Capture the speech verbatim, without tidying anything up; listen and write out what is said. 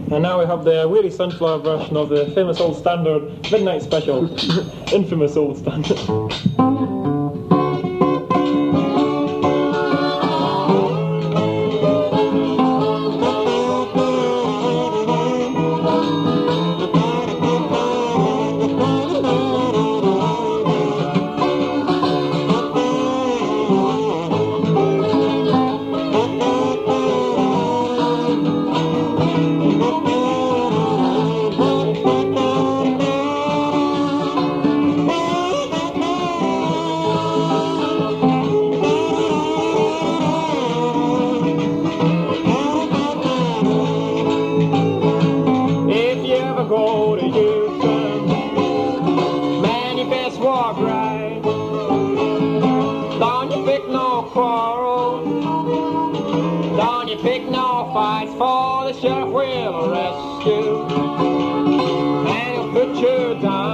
And now we have the Weary Sunflower version of the famous old standard Midnight Special. Infamous old standard. Go to Houston, man, you best walk right. Don't you pick no quarrel, don't you pick no fights, for the sheriff will arrest you and he'll put you down.